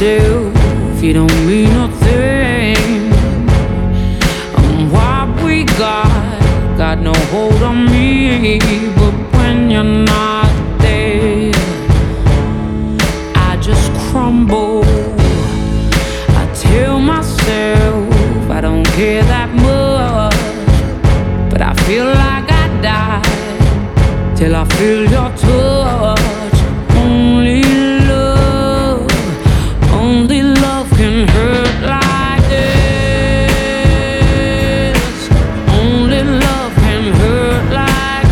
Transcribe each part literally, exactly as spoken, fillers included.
yourself, you don't mean nothing. And what we got, got no hold on me. But when you're not there, I just crumble. I tell myself I don't care that much, but I feel like I die till I feel your touch. Only love, only love can hurt like this. Only love can hurt like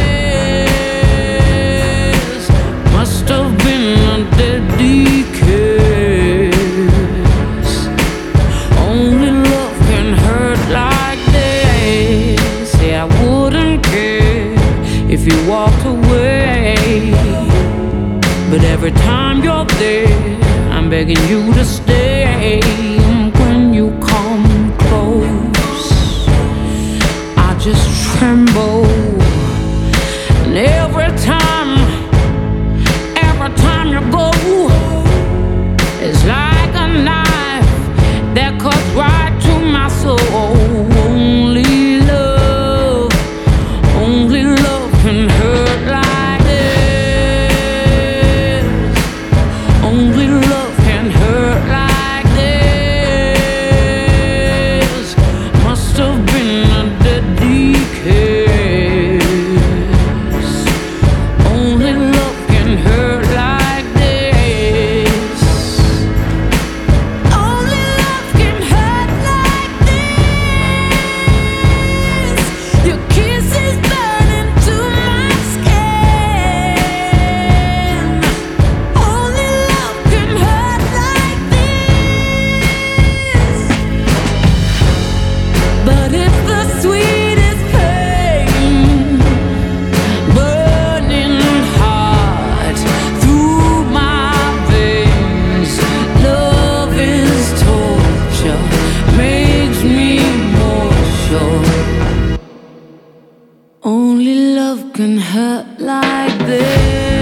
this. Must have been a deadly kiss. Only love can hurt like this. Yeah, I wouldn't care if you walked away, but every time you're there, I'm begging you to stay. When you come close, I just tremble. And every time, every time you go, it's like a knife that cuts right to my soul. Only love, only love can hurt like this. Only love can hurt like this. Must have been a deadly kiss. Only love can hurt like this. Only love can hurt like this. Your kisses burn into my skin. Only love can hurt like this. But it's the sweetest pain, burning hot through my veins. Love is torture, makes me more sure. Only love can hurt like this.